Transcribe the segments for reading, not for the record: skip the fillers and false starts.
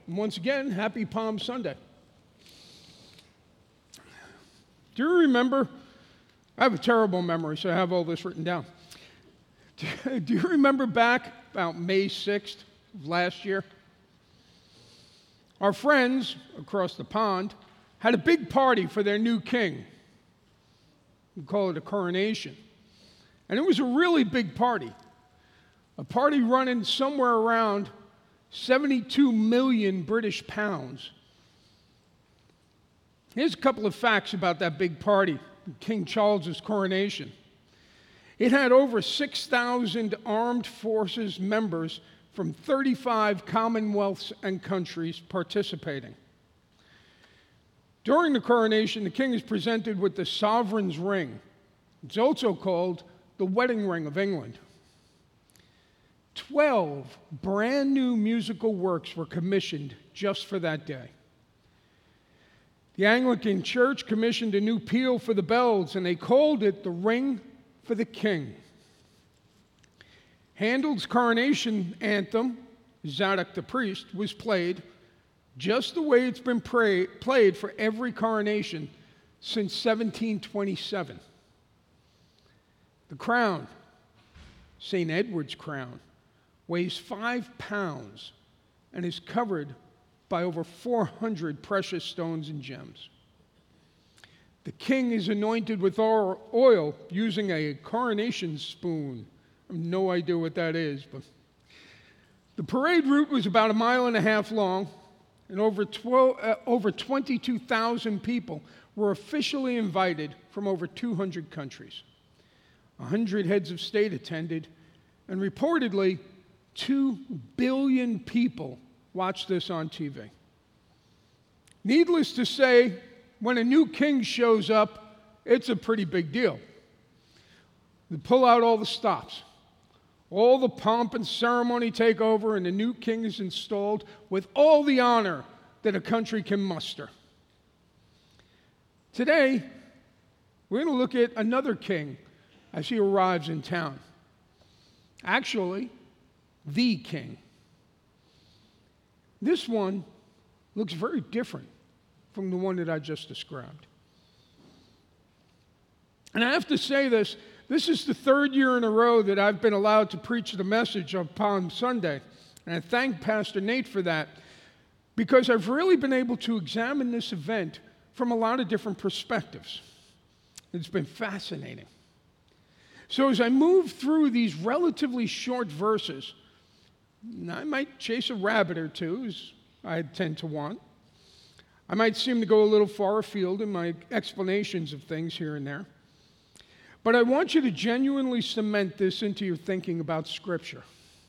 And once again, happy Palm Sunday. Do you remember? I have a terrible memory, so I have all this written down. Do you remember back about May 6th of last year? Our friends across the pond had a big party for their new king. We call it a coronation. And it was a really big party. A party running somewhere around 72 million British pounds. Here's a couple of facts about that big party, King Charles's coronation. It had over 6,000 armed forces members from 35 commonwealths and countries participating. During the coronation, the king is presented with the sovereign's ring. It's also called the wedding ring of England. 12 brand new musical works were commissioned just for that day. The Anglican Church commissioned a new peal for the bells, and they called it the Ring for the King. Handel's coronation anthem, Zadok the Priest, was played just the way it's been played for every coronation since 1727. The crown, St. Edward's crown, weighs 5 pounds and is covered by over 400 precious stones and gems. The king is anointed with oil using a coronation spoon. I have no idea what that is, but the parade route was about 1.5 miles long, and over 22,000 people were officially invited from over 200 countries. 100 heads of state attended, and reportedly 2 billion people watched this on TV. Needless to say, when a new king shows up, it's a pretty big deal. They pull out all the stops. All the pomp and ceremony take over, and the new king is installed with all the honor that a country can muster. Today, we're going to look at another king as he arrives in town. Actually, the king. This one looks very different from the one that I just described. And I have to say this is the third year in a row that I've been allowed to preach the message of Palm Sunday. And I thank Pastor Nate for that, because I've really been able to examine this event from a lot of different perspectives. It's been fascinating. So as I move through these relatively short verses, I might chase a rabbit or two, as I tend to want. I might seem to go a little far afield in my explanations of things here and there. But I want you to genuinely cement this into your thinking about Scripture.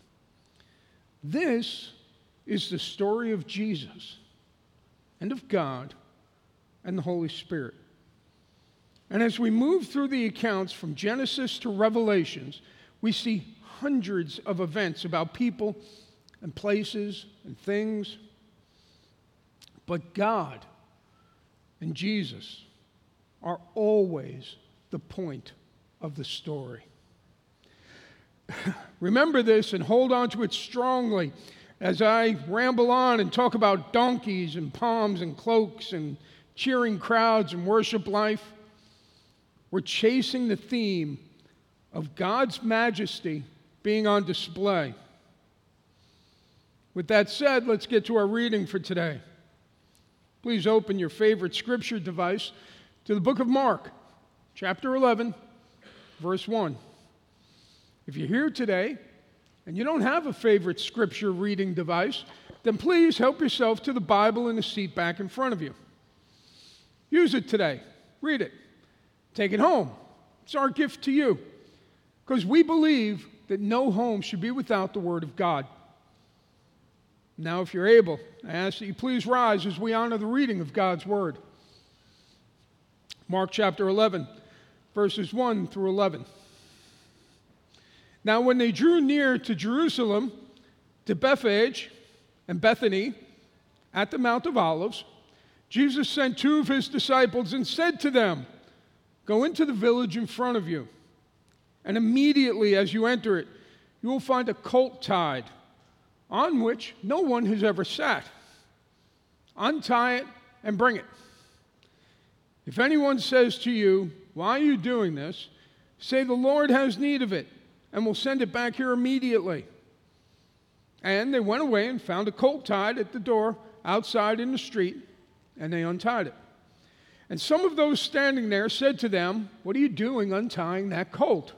This is the story of Jesus and of God and the Holy Spirit. And as we move through the accounts from Genesis to Revelations, we see hundreds of events about people and places and things. But God and Jesus are always the point of the story. Remember this and hold on to it strongly as I ramble on and talk about donkeys and palms and cloaks and cheering crowds and worship life. We're chasing the theme of God's majesty being on display. With that said, let's get to our reading for today. Please open your favorite scripture device to the book of Mark, chapter 11, verse 1. If you're here today and you don't have a favorite scripture reading device, then please help yourself to the Bible in the seat back in front of you. Use it today. Read it. Take it home. It's our gift to you, because we believe that no home should be without the Word of God. Now, if you're able, I ask that you please rise as we honor the reading of God's Word. Mark chapter 11, verses 1 through 11. Now, when they drew near to Jerusalem, to Bethphage and Bethany, at the Mount of Olives, Jesus sent 2 of his disciples and said to them, "Go into the village in front of you, and immediately as you enter it, you will find a colt tied, on which no one has ever sat. untie it, and bring it. If anyone says to you, 'Why are you doing this?' say, 'The Lord has need of it, and will send it back here immediately.'" And they went away and found a colt tied at the door outside in the street, and they untied it. And some of those standing there said to them, "What are you doing untying that colt?"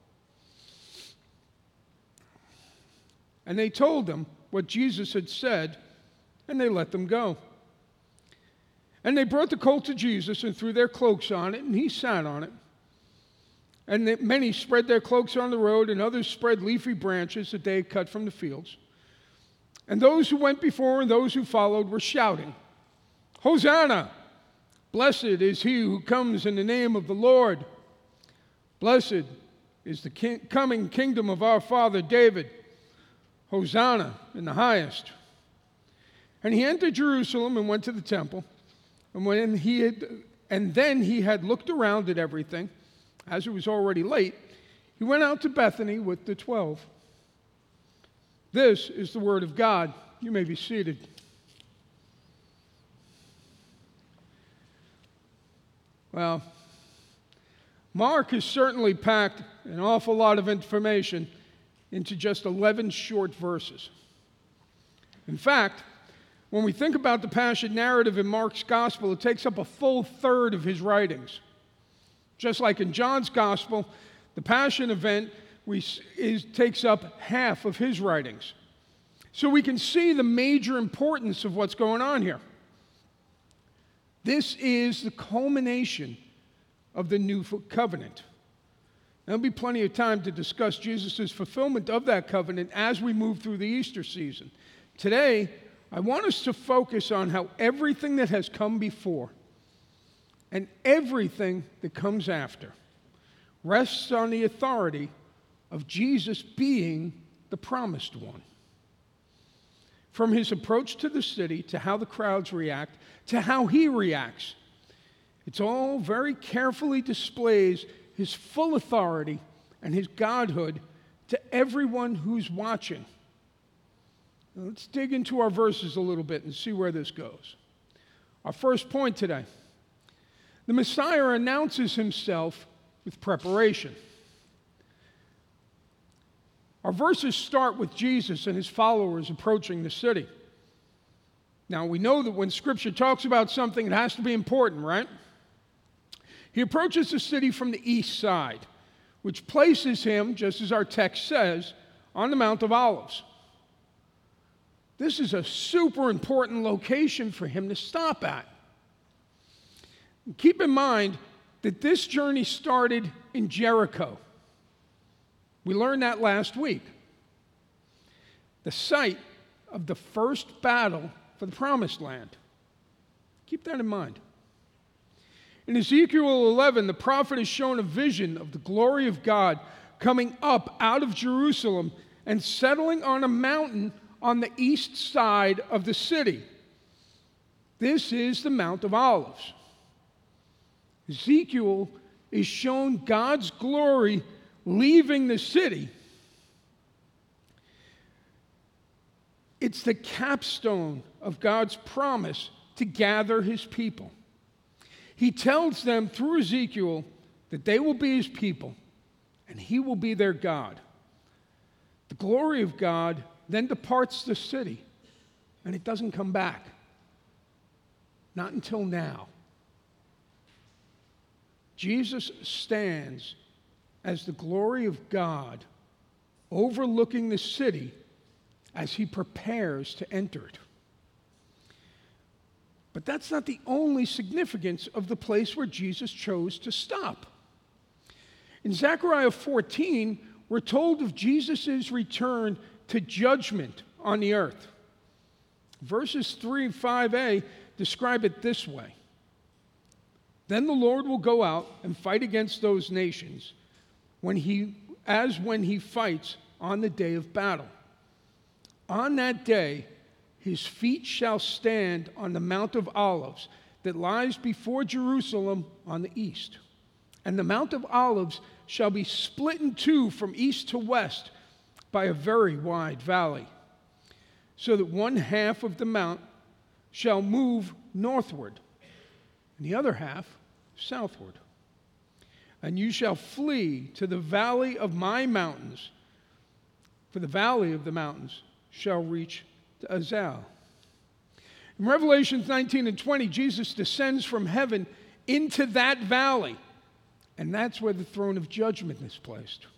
And they told them what Jesus had said, and they let them go. And they brought the colt to Jesus and threw their cloaks on it, and he sat on it. And many spread their cloaks on the road, and others spread leafy branches that they had cut from the fields. And those who went before and those who followed were shouting, "Hosanna! Blessed is he who comes in the name of the Lord. Blessed is the coming kingdom of our father David. Hosanna in the highest." And he entered Jerusalem and went to the temple. And then he had looked around at everything. As it was already late, he went out to Bethany with the 12. This is the word of God. You may be seated. Well, Mark has certainly packed an awful lot of information into just 11 short verses. In fact, when we think about the Passion narrative in Mark's gospel, it takes up a full third of his writings. Just like in John's gospel, the Passion event takes up half of his writings. So we can see the major importance of what's going on here. This is the culmination of the new covenant. There'll be plenty of time to discuss Jesus' fulfillment of that covenant as we move through the Easter season. Today, I want us to focus on how everything that has come before and everything that comes after rests on the authority of Jesus being the promised one. From his approach to the city, to how the crowds react, to how he reacts, it's all very carefully displays his full authority and his godhood to everyone who's watching. Now, let's dig into our verses a little bit and see where this goes. Our first point today: the Messiah announces himself with preparation. Our verses start with Jesus and his followers approaching the city. Now, we know that when Scripture talks about something, it has to be important, right? He approaches the city from the east side, which places him, just as our text says, on the Mount of Olives. This is a super important location for him to stop at. Keep in mind that this journey started in Jericho. We learned that last week. The site of the first battle for the Promised Land. Keep that in mind. In Ezekiel 11, the prophet is shown a vision of the glory of God coming up out of Jerusalem and settling on a mountain on the east side of the city. This is the Mount of Olives. Ezekiel is shown God's glory leaving the city. It's the capstone of God's promise to gather his people. He tells them through Ezekiel that they will be his people and he will be their God. The glory of God then departs the city and it doesn't come back. Not until now. Jesus stands as the glory of God overlooking the city as he prepares to enter it. But that's not the only significance of the place where Jesus chose to stop. In Zechariah 14, we're told of Jesus' return to judgment on the earth. Verses 3 and 5a describe it this way. Then the Lord will go out and fight against those nations when he fights on the day of battle. On that day, his feet shall stand on the Mount of Olives that lies before Jerusalem on the east. And the Mount of Olives shall be split in two from east to west by a very wide valley, so that one half of the mount shall move northward, and the other half southward. And you shall flee to the valley of my mountains, for the valley of the mountains shall reach to Azal. In Revelations 19 and 20, Jesus descends from heaven into that valley, and that's where the throne of judgment is placed.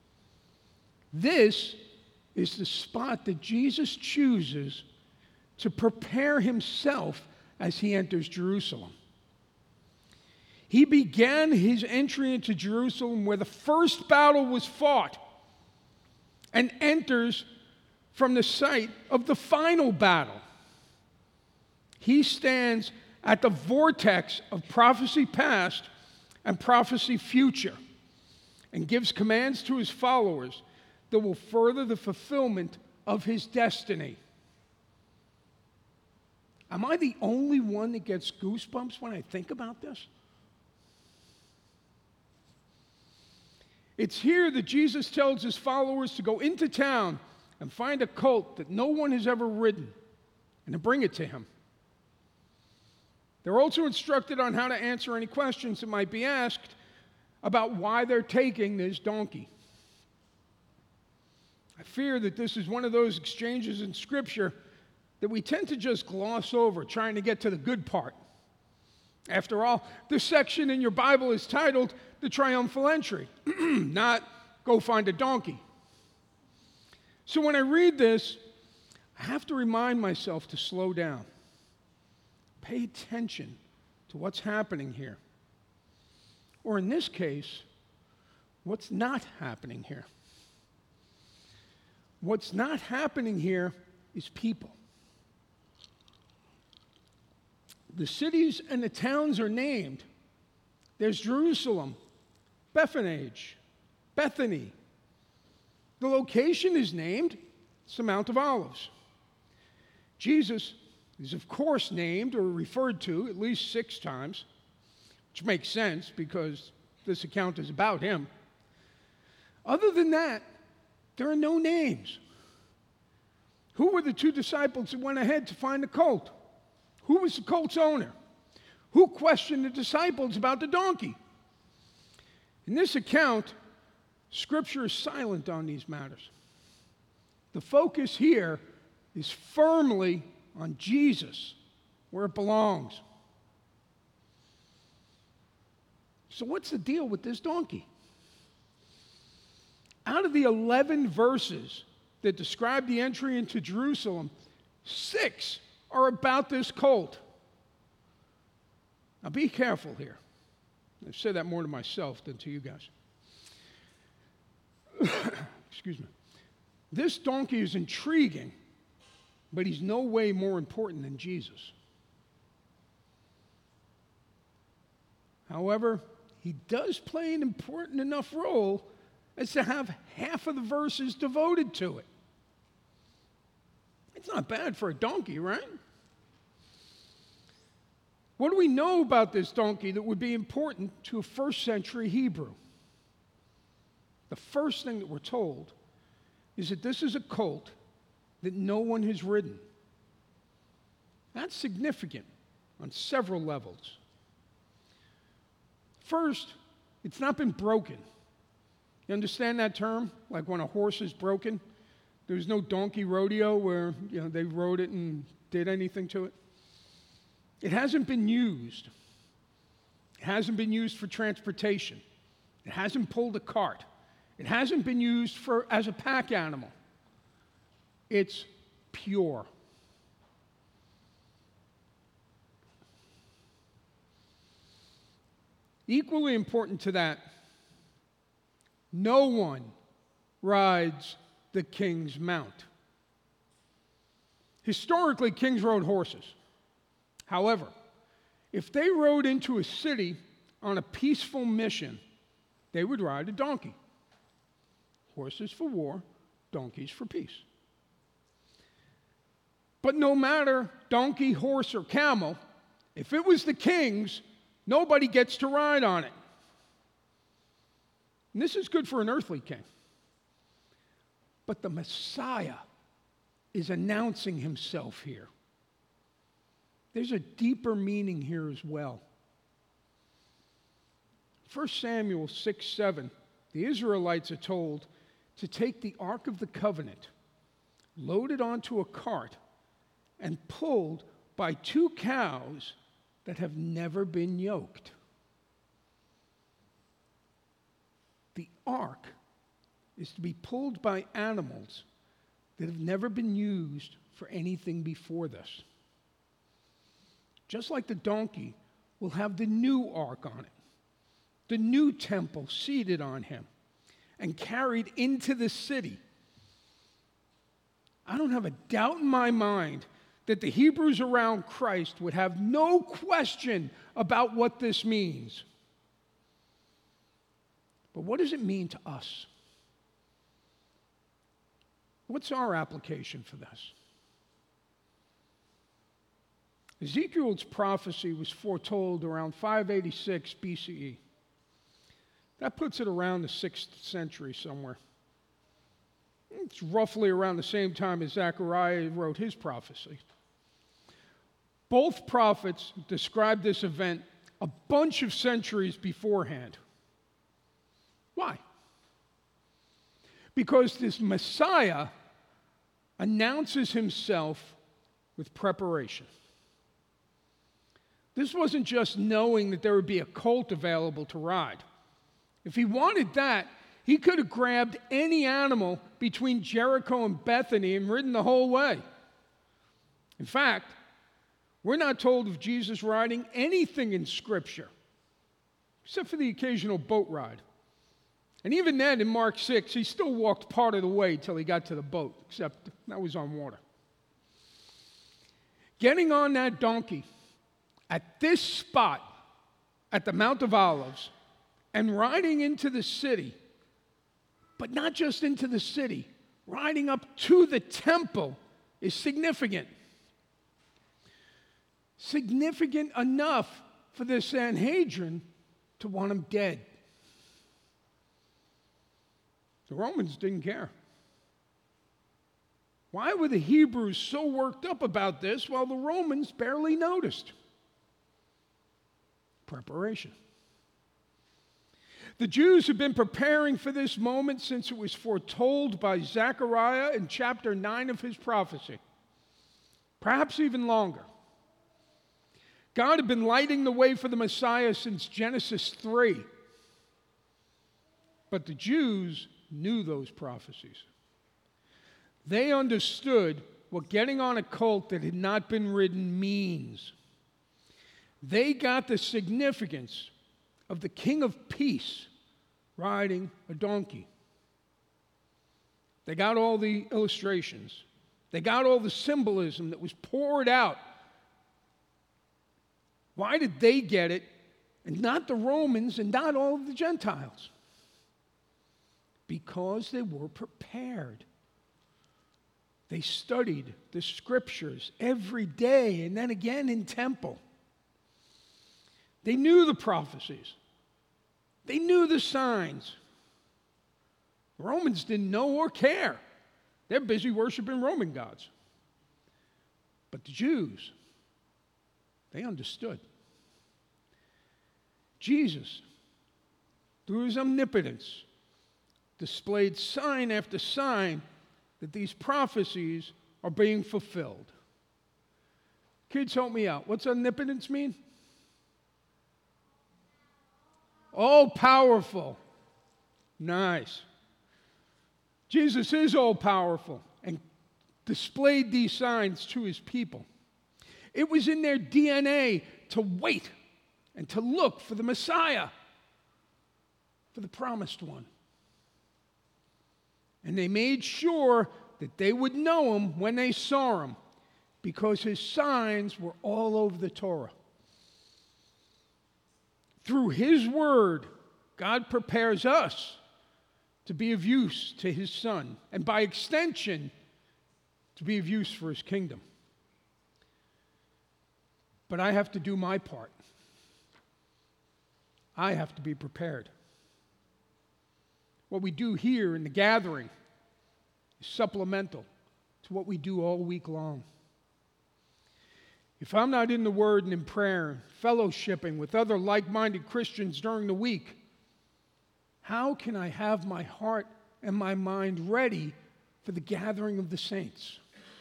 This is the spot that Jesus chooses to prepare himself as he enters Jerusalem. He began his entry into Jerusalem where the first battle was fought and enters from the site of the final battle. He stands at the vortex of prophecy past and prophecy future and gives commands to his followers that will further the fulfillment of his destiny. Am I the only one that gets goosebumps when I think about this? It's here that Jesus tells his followers to go into town and find a colt that no one has ever ridden and to bring it to him. They're also instructed on how to answer any questions that might be asked about why they're taking this donkey. I fear that this is one of those exchanges in Scripture that we tend to just gloss over, trying to get to the good part. After all, this section in your Bible is titled the triumphal entry, not go find a donkey. So when I read this, I have to remind myself to slow down. Pay attention to what's happening here. Or in this case, what's not happening here. What's not happening here is people. The cities and the towns are named. There's Jerusalem, Bethphage, Bethany. The location is named. It's the Mount of Olives. Jesus is, of course, named or referred to at least 6 times, which makes sense because this account is about him. Other than that, there are no names. Who were the 2 disciples that went ahead to find the colt? Who was the colt's owner? Who questioned the disciples about the donkey? In this account, Scripture is silent on these matters. The focus here is firmly on Jesus, where it belongs. So what's the deal with this donkey? Out of the 11 verses that describe the entry into Jerusalem, 6 are about this colt. Now be careful here. I've said that more to myself than to you guys. Excuse me. This donkey is intriguing, but he's no way more important than Jesus. However, he does play an important enough role as to have half of the verses devoted to it. It's not bad for a donkey, right? What do we know about this donkey that would be important to a first century Hebrew? The first thing that we're told is that this is a colt that no one has ridden. That's significant on several levels. First, it's not been broken. You understand that term? Like when a horse is broken, there's no donkey rodeo where they rode it and did anything to it. It hasn't been used. It hasn't been used for transportation. It hasn't pulled a cart. It hasn't been used as a pack animal. It's pure. Equally important to that, no one rides the king's mount. Historically, kings rode horses. However, if they rode into a city on a peaceful mission, they would ride a donkey. Horses for war, donkeys for peace. But no matter donkey, horse, or camel, if it was the king's, nobody gets to ride on it. And this is good for an earthly king. But the Messiah is announcing himself here. there's a deeper meaning here as well. 1 Samuel 6:7, the Israelites are told to take the Ark of the Covenant, loaded onto a cart, and pulled by 2 cows that have never been yoked. The ark is to be pulled by animals that have never been used for anything before this. Just like the donkey will have the new ark on it, the new temple seated on him and carried into the city. I don't have a doubt in my mind that the Hebrews around Christ would have no question about what this means. But what does it mean to us? What's our application for this? Ezekiel's prophecy was foretold around 586 BCE. That puts it around the 6th century somewhere. It's roughly around the same time as Zechariah wrote his prophecy. Both prophets described this event a bunch of centuries beforehand. Why? Because this Messiah announces himself with preparation. This wasn't just knowing that there would be a colt available to ride. If he wanted that, he could have grabbed any animal between Jericho and Bethany and ridden the whole way. In fact, we're not told of Jesus riding anything in Scripture, except for the occasional boat ride. And even then, in Mark 6, he still walked part of the way till he got to the boat, except that was on water. Getting on that donkey at this spot at the Mount of Olives and riding into the city, but not just into the city, riding up to the temple is significant. Significant enough for the Sanhedrin to want him dead. The Romans didn't care. Why were the Hebrews so worked up about this while the Romans barely noticed? Preparation. The Jews have been preparing for this moment since it was foretold by Zechariah in chapter 9 of his prophecy, perhaps even longer. God had been lighting the way for the Messiah since Genesis 3. But the Jews knew those prophecies. They understood what getting on a colt that had not been ridden means. They got the significance of the King of Peace riding a donkey. They got all the illustrations. They got all the symbolism that was poured out. Why did they get it and not the Romans and not all of the Gentiles? Because they were prepared. They studied the Scriptures every day and then again in temple. They knew the prophecies. They knew the signs. The Romans didn't know or care. They're busy worshiping Roman gods. But the Jews, they understood. Jesus, through his omnipotence, displayed sign after sign that these prophecies are being fulfilled. Kids, help me out. What's omnipotence mean? All powerful. Nice. Jesus is all powerful and displayed these signs to his people. It was in their DNA to wait and to look for the Messiah, for the promised one. And they made sure that they would know him when they saw him, because his signs were all over the Torah. Through his word, God prepares us to be of use to his Son, and by extension, to be of use for his kingdom. But I have to do my part. I have to be prepared. What we do here in the gathering is supplemental to what we do all week long. If I'm not in the Word and in prayer, fellowshipping with other like-minded Christians during the week, how can I have my heart and my mind ready for the gathering of the saints?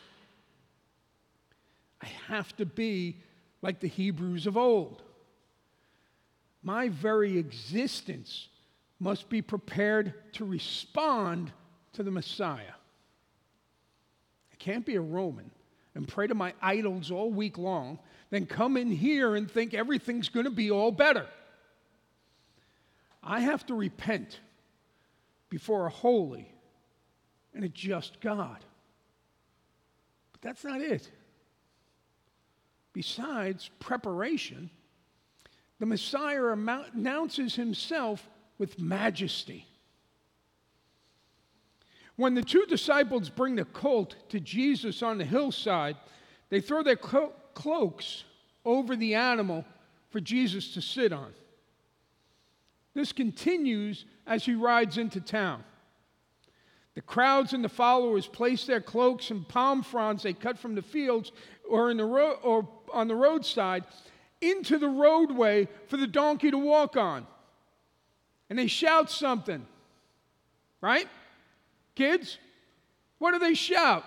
I have to be like the Hebrews of old. My very existence must be prepared to respond to the Messiah. I can't be a Roman and pray to my idols all week long, then come in here and think everything's going to be all better. I have to repent before a holy and a just God. But that's not it. Besides preparation, the Messiah announces himself with majesty. When the two disciples bring the colt to Jesus on the hillside, they throw their cloaks over the animal for Jesus to sit on. This continues as he rides into town. The crowds and the followers place their cloaks and palm fronds they cut from the fields or on the roadside into the roadway for the donkey to walk on. And they shout something, right? Kids, what do they shout?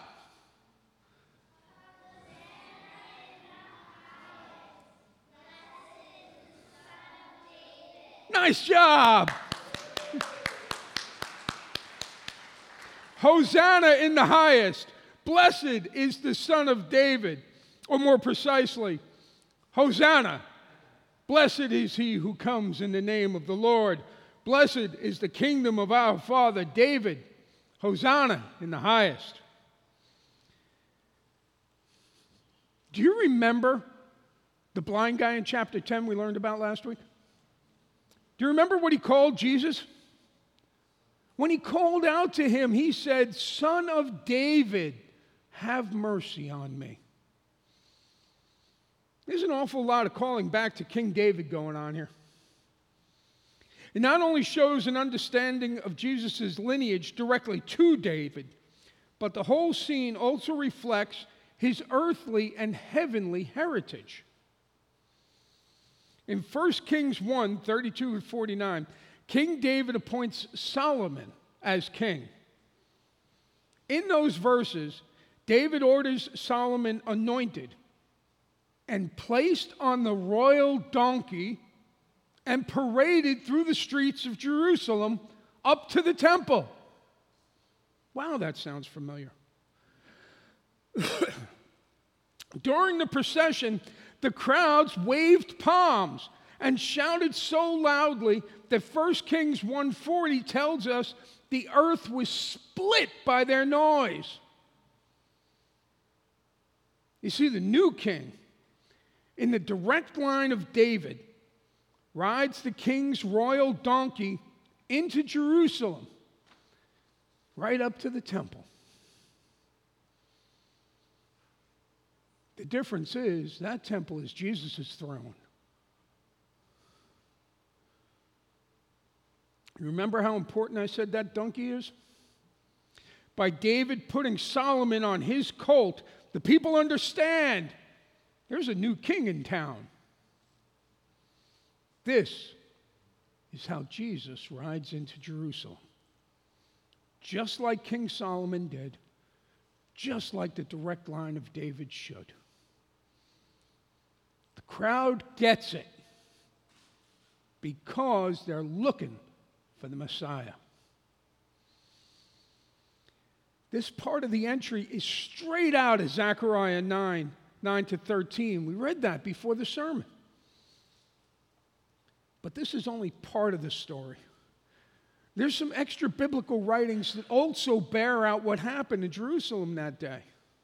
Nice job! Hosanna in the highest. Blessed is the Son of David. Or more precisely, Hosanna. Blessed is he who comes in the name of the Lord. Blessed is the kingdom of our father David. Hosanna in the highest. Do you remember the blind guy in chapter 10 we learned about last week? Do you remember what he called Jesus? When he called out to him, he said, "Son of David, have mercy on me." There's an awful lot of calling back to King David going on here. It not only shows an understanding of Jesus' lineage directly to David, but the whole scene also reflects his earthly and heavenly heritage. In 1 Kings 1, 32 and 49, King David appoints Solomon as king. In those verses, David orders Solomon anointed and placed on the royal donkey and paraded through the streets of Jerusalem up to the temple. Wow, that sounds familiar. During the procession, the crowds waved palms and shouted so loudly that 1 Kings 1:40 tells us the earth was split by their noise. You see, the new king, in the direct line of David, rides the king's royal donkey into Jerusalem, right up to the temple. The difference is that temple is Jesus' throne. You remember how important I said that donkey is? By David putting Solomon on his colt, the people understand there's a new king in town. This is how Jesus rides into Jerusalem. Just like King Solomon did, just like the direct line of David should. The crowd gets it because they're looking for the Messiah. This part of the entry is straight out of Zechariah 9 to 13. We read that before the sermon. But this is only part of the story. There's some extra biblical writings that also bear out what happened in Jerusalem that day.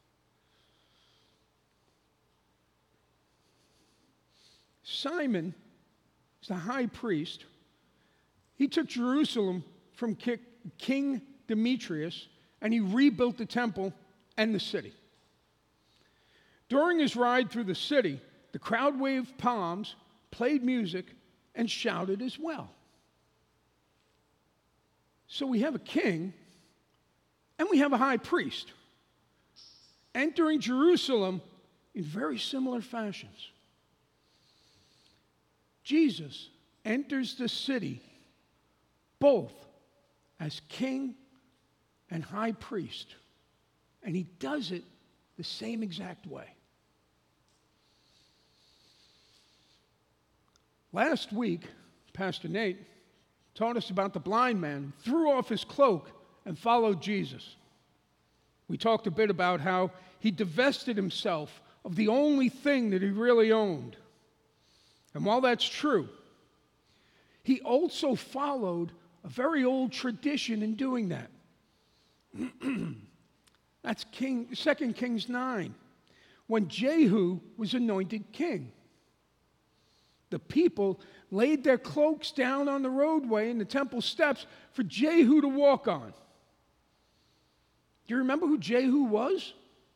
Simon is the high priest. He took Jerusalem from King Demetrius, and he rebuilt the temple and the city. During his ride through the city, the crowd waved palms, played music, and shouted as well. So we have a king, and we have a high priest entering Jerusalem in very similar fashions. Jesus enters the city both as king and high priest, and he does it the same exact way. Last week, Pastor Nate taught us about the blind man who threw off his cloak and followed Jesus. We talked a bit about how he divested himself of the only thing that he really owned. And while that's true, he also followed a very old tradition in doing that. That's 2 Kings 9, when Jehu was anointed king. The people laid their cloaks down on the roadway and the temple steps for Jehu to walk on. Do you remember who Jehu was?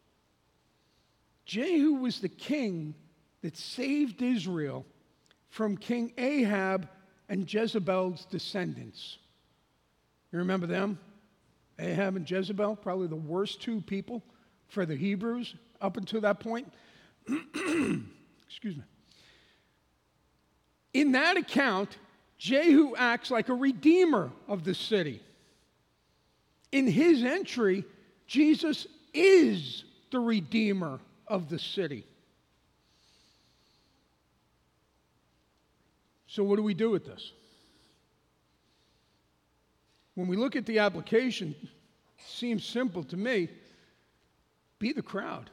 Jehu was the king that saved Israel from King Ahab and Jezebel's descendants. You remember them? Ahab and Jezebel, probably the worst two people for the Hebrews up until that point. Excuse me. In that account, Jehu acts like a redeemer of the city. In his entry, Jesus is the redeemer of the city. So what do we do with this? When we look at the application, it seems simple to me. Be the crowd.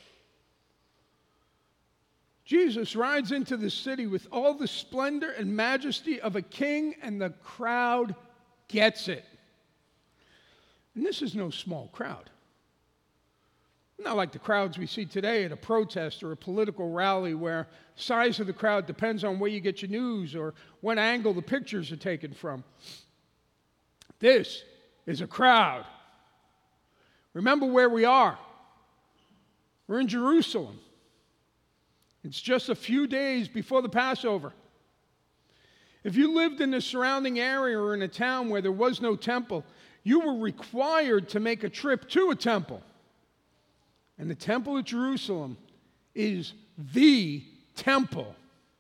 Jesus rides into the city with all the splendor and majesty of a king, and the crowd gets it. And this is no small crowd. Not like the crowds we see today at a protest or a political rally where size of the crowd depends on where you get your news or what angle the pictures are taken from. This is a crowd. Remember where we are. We're in Jerusalem. It's just a few days before the Passover. If you lived in the surrounding area or in a town where there was no temple, you were required to make a trip to a temple. And the temple at Jerusalem is the temple.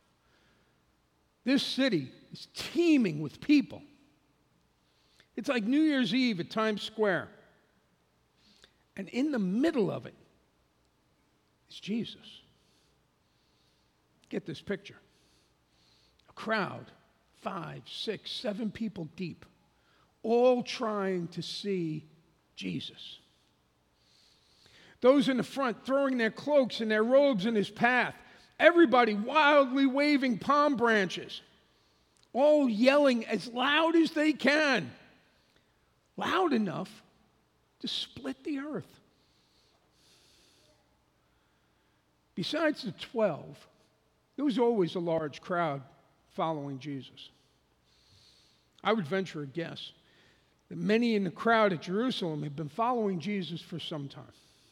This city is teeming with people. It's like New Year's Eve at Times Square. And in the middle of it is Jesus. Get this picture. A crowd, 5, 6, 7 people deep, all trying to see Jesus. Those in the front throwing their cloaks and their robes in his path. Everybody wildly waving palm branches. All yelling as loud as they can. Loud enough to split the earth. Besides the 12, there was always a large crowd following Jesus. I would venture a guess that many in the crowd at Jerusalem had been following Jesus for some time.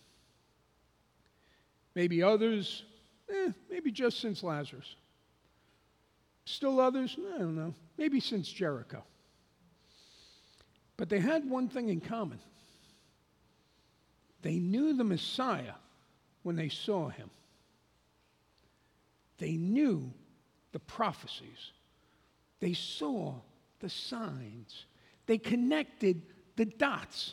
Maybe others, maybe just since Lazarus. Still others, I don't know, maybe since Jericho. But they had one thing in common. They knew the Messiah when they saw him. They knew the prophecies. They saw the signs. They connected the dots.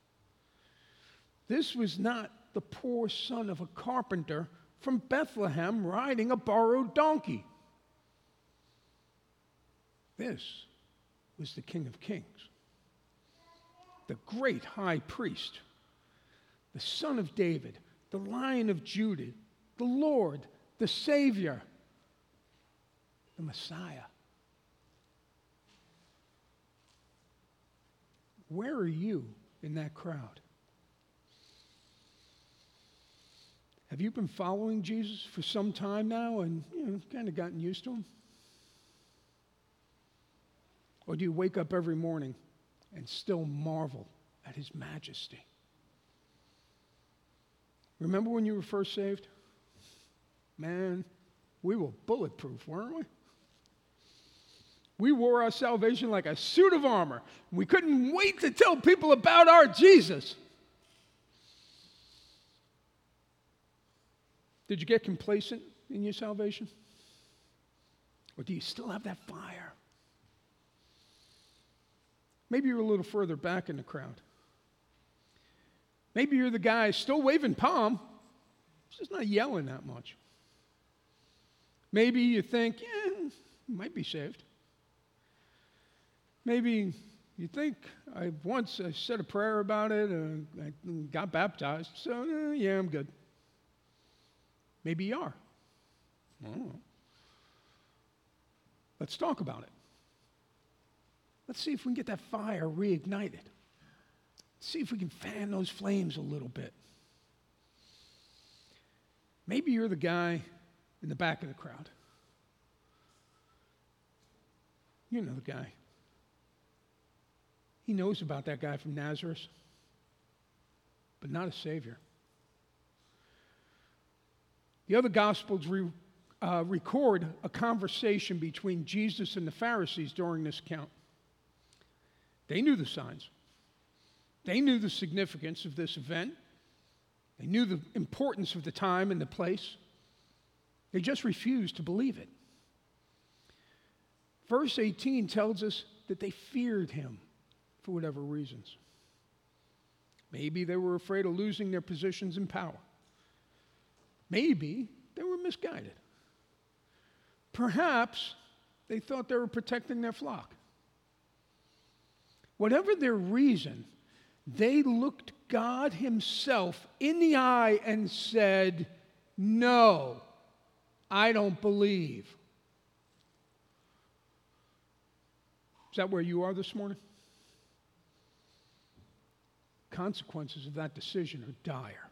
This was not the poor son of a carpenter from Bethlehem riding a borrowed donkey. This was the King of Kings, the great high priest, the Son of David, the Lion of Judah, the Lord, the Savior, the Messiah. Where are you in that crowd? Have you been following Jesus for some time now and kind of gotten used to him? Or do you wake up every morning and still marvel at his majesty? Remember when you were first saved? Man, we were bulletproof, weren't we? We wore our salvation like a suit of armor. We couldn't wait to tell people about our Jesus. Did you get complacent in your salvation? Or do you still have that fire? Maybe you're a little further back in the crowd. Maybe you're the guy still waving palm, just not yelling that much. Maybe you think, you might be saved. Maybe you think, I said a prayer about it, and I got baptized, so yeah, I'm good. Maybe you are. I don't know. Let's talk about it. Let's see if we can get that fire reignited. See if we can fan those flames a little bit. Maybe you're the guy in the back of the crowd. You know the guy. He knows about that guy from Nazareth, but not a Savior. The other Gospels record a conversation between Jesus and the Pharisees during this account. They knew the signs. They knew the significance of this event. They knew the importance of the time and the place. They just refused to believe it. Verse 18 tells us that they feared him for whatever reasons. Maybe they were afraid of losing their positions in power. Maybe they were misguided. Perhaps they thought they were protecting their flock. Whatever their reason, they looked God himself in the eye and said, "No, I don't believe." Is that where you are this morning? Consequences of that decision are dire.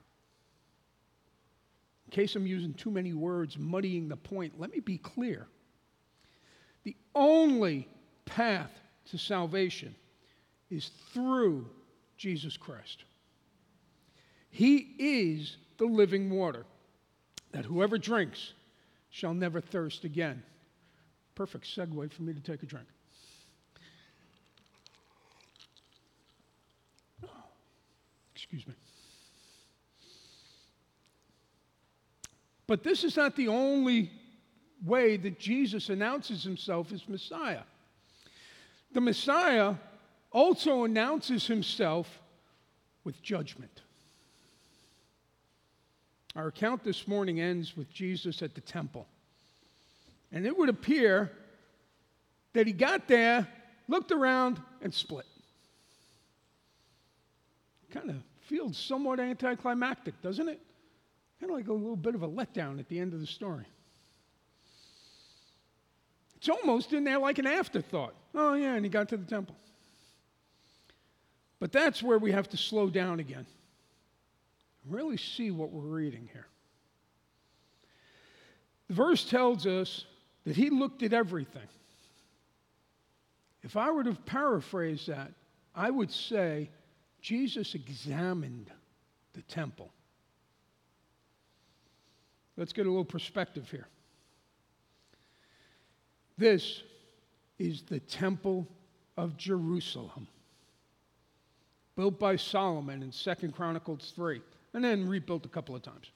In case I'm using too many words, muddying the point, let me be clear. The only path to salvation is through Jesus Christ. He is the living water that whoever drinks shall never thirst again. Perfect segue for me to take a drink. Excuse me. But this is not the only way that Jesus announces himself as Messiah. The Messiah also announces himself with judgment. Our account this morning ends with Jesus at the temple. And it would appear that he got there, looked around, and split. Kind of feels somewhat anticlimactic, doesn't it? Kind of like a little bit of a letdown at the end of the story. It's almost in there like an afterthought. Oh, yeah, and he got to the temple. But that's where we have to slow down again. Really see what we're reading here. The verse tells us that he looked at everything. If I were to paraphrase that, I would say Jesus examined the temple. Let's get a little perspective here. This is the Temple of Jerusalem, built by Solomon in 2 Chronicles 3, and then rebuilt a couple of times.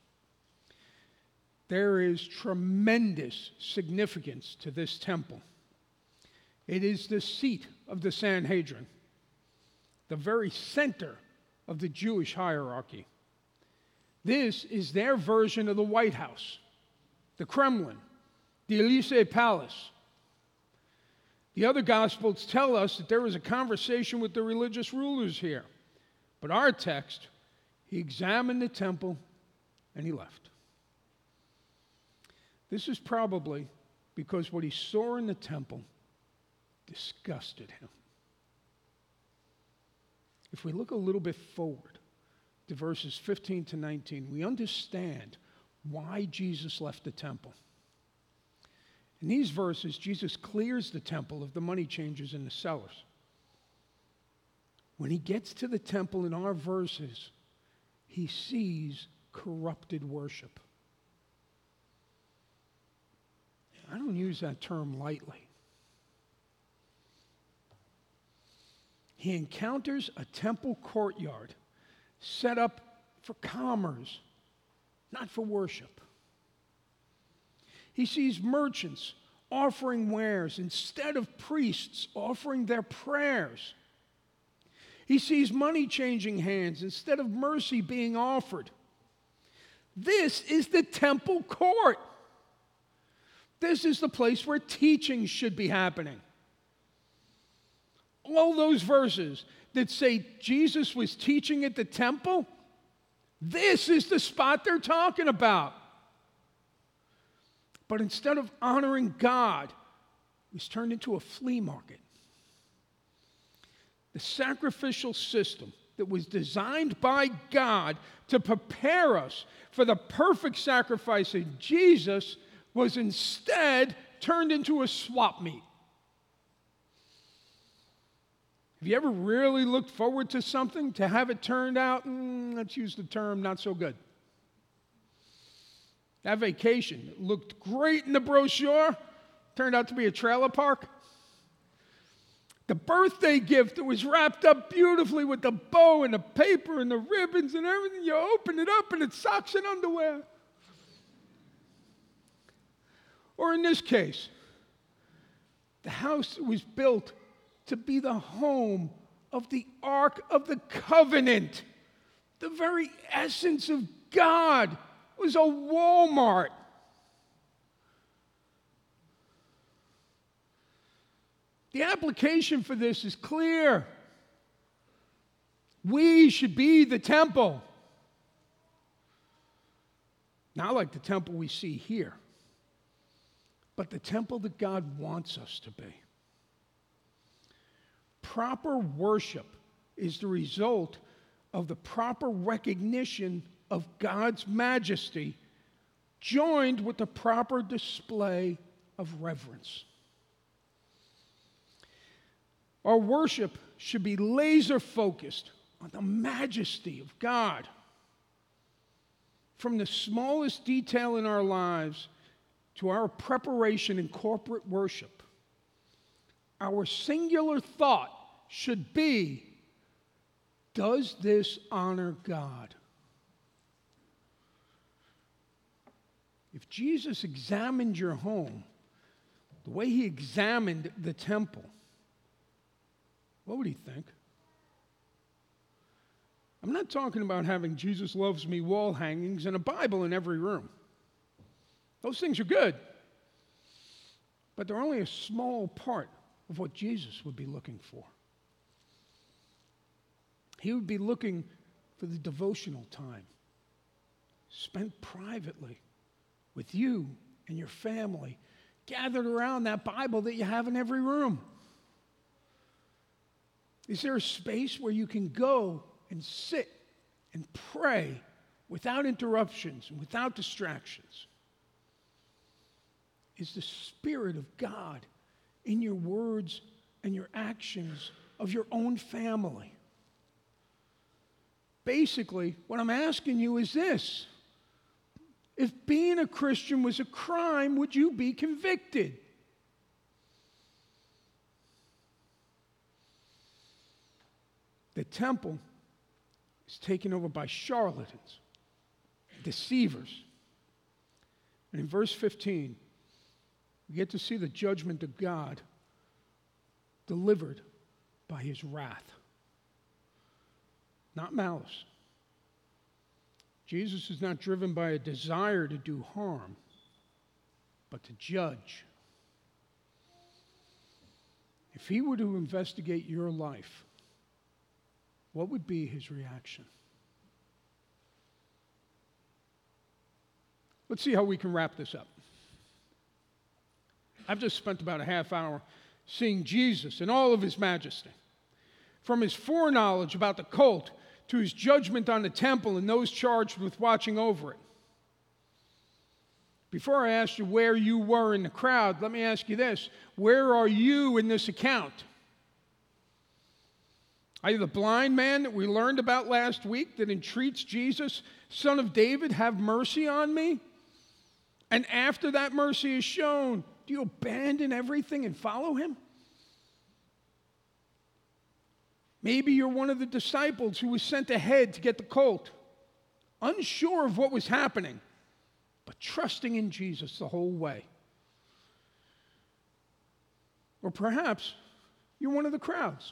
There is tremendous significance to this temple. It is the seat of the Sanhedrin, the very center of the Jewish hierarchy. This is their version of the White House, the Kremlin, the Elysee Palace. The other Gospels tell us that there was a conversation with the religious rulers here. But our text, he examined the temple and he left. This is probably because what he saw in the temple disgusted him. If we look a little bit forward to verses 15 to 19, we understand why Jesus left the temple. In these verses, Jesus clears the temple of the money changers and the sellers. When he gets to the temple in our verses, he sees corrupted worship. I don't use that term lightly. He encounters a temple courtyard set up for commerce, not for worship. He sees merchants offering wares instead of priests offering their prayers. He sees money changing hands instead of mercy being offered. This is the temple court. This is the place where teaching should be happening. All those verses that say Jesus was teaching at the temple, this is the spot they're talking about. But instead of honoring God, it was turned into a flea market. The sacrificial system that was designed by God to prepare us for the perfect sacrifice of Jesus was instead turned into a swap meet. Have you ever really looked forward to something to have it turned out, let's use the term, not so good? That vacation looked great in the brochure, turned out to be a trailer park. The birthday gift that was wrapped up beautifully with the bow and the paper and the ribbons and everything, you open it up and it's socks and underwear. Or in this case, the house was built to be the home of the Ark of the Covenant. The very essence of God was a Walmart. The application for this is clear. We should be the temple. Not like the temple we see here, but the temple that God wants us to be. Proper worship is the result of the proper recognition of God's majesty, joined with the proper display of reverence. Our worship should be laser focused on the majesty of God. From the smallest detail in our lives to our preparation in corporate worship, our singular thought should be, does this honor God? If Jesus examined your home the way he examined the temple, what would he think? I'm not talking about having Jesus loves me wall hangings and a Bible in every room. Those things are good, but they're only a small part of what Jesus would be looking for. He would be looking for the devotional time spent privately with you and your family, gathered around that Bible that you have in every room. Is there a space where you can go and sit and pray without interruptions and without distractions? Is the Spirit of God in your words and your actions of your own family? Basically, what I'm asking you is this. If being a Christian was a crime, would you be convicted? The temple is taken over by charlatans, deceivers. And in verse 15, we get to see the judgment of God delivered by his wrath, not malice. Jesus is not driven by a desire to do harm, but to judge. If he were to investigate your life, what would be his reaction? Let's see how we can wrap this up. I've just spent about a half hour seeing Jesus in all of his majesty. From his foreknowledge about the cult to his judgment on the temple and those charged with watching over it. Before I ask you where you were in the crowd, let me ask you this. Where are you in this account? Are you the blind man that we learned about last week that entreats Jesus, Son of David, have mercy on me? And after that mercy is shown, do you abandon everything and follow him? Maybe you're one of the disciples who was sent ahead to get the colt, unsure of what was happening, but trusting in Jesus the whole way. Or perhaps you're one of the crowds.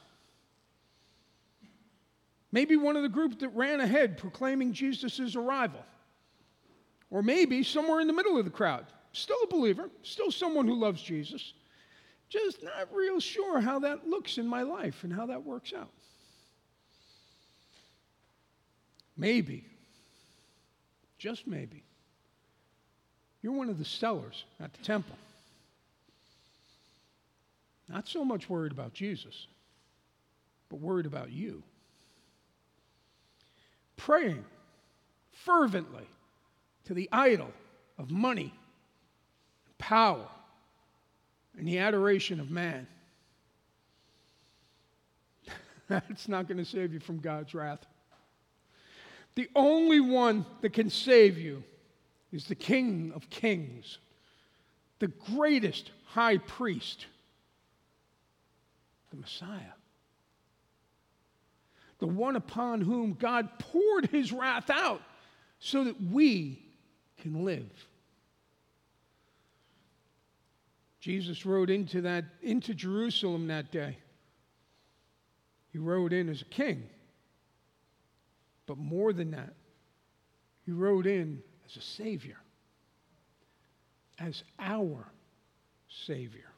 Maybe one of the group that ran ahead proclaiming Jesus' arrival. Or maybe somewhere in the middle of the crowd, still a believer, still someone who loves Jesus, just not real sure how that looks in my life and how that works out. Maybe, just maybe, you're one of the sellers at the temple. Not so much worried about Jesus, but worried about you. Praying fervently to the idol of money, power, and the adoration of man. That's not going to save you from God's wrath. The only one that can save you is the King of Kings, the greatest high priest, the Messiah, the one upon whom God poured his wrath out so that we can live. Jesus rode into Jerusalem that day. He rode in as a king. But more than that, he rode in as a Savior, as our Savior.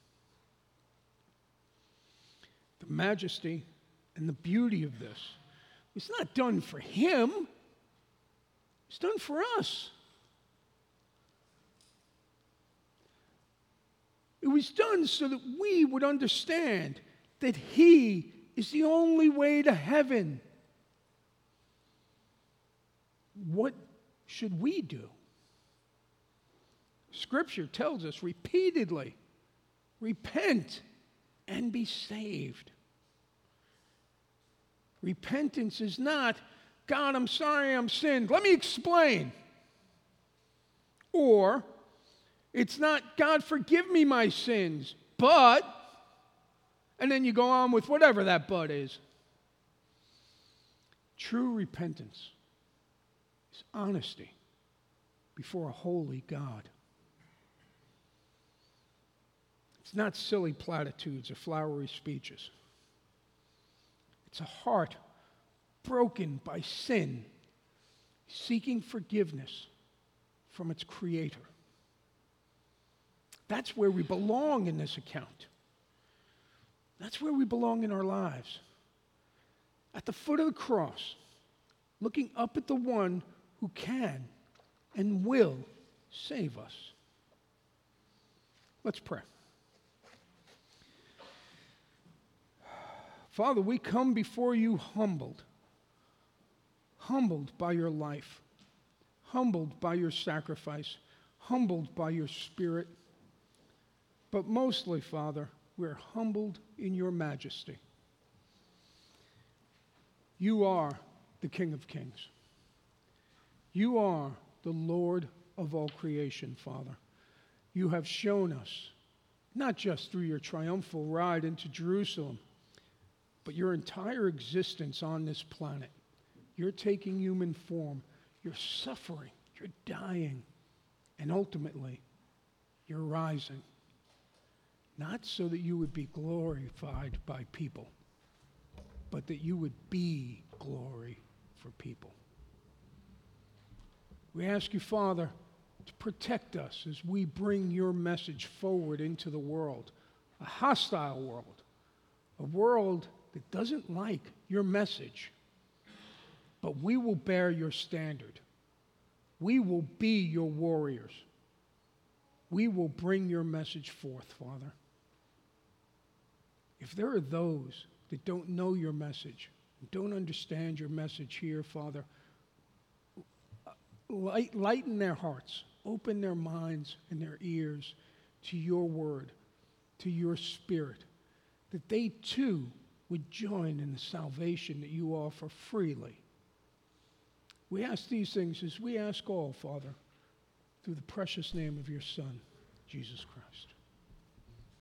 The majesty and the beauty of this is not done for him, it's done for us. It was done so that we would understand that he is the only way to heaven. What should we do? Scripture tells us repeatedly, repent and be saved. Repentance is not, God, I'm sorry I'm sinned. Let me explain. Or, it's not, God, forgive me my sins, but, and then you go on with whatever that but is. True repentance is honesty before a holy God. It's not silly platitudes or flowery speeches. It's a heart broken by sin, seeking forgiveness from its Creator. That's where we belong in this account. That's where we belong in our lives. At the foot of the cross, looking up at the one who can and will save us. Let's pray. Father, we come before you humbled by your life, humbled by your sacrifice, humbled by your Spirit. But mostly, Father, we're humbled in your majesty. You are the King of Kings. You are the Lord of all creation, Father. You have shown us, not just through your triumphal ride into Jerusalem, but your entire existence on this planet. You're taking human form. You're suffering. You're dying. And ultimately, you're rising. Not so that you would be glorified by people, but that you would be glory for people. We ask you, Father, to protect us as we bring your message forward into the world, a hostile world, a world that doesn't like your message, but we will bear your standard. We will be your warriors. We will bring your message forth, Father. If there are those that don't know your message, don't understand your message here, Father, lighten their hearts, open their minds and their ears to your word, to your Spirit, that they too would join in the salvation that you offer freely. We ask these things as we ask all, Father, through the precious name of your Son, Jesus Christ.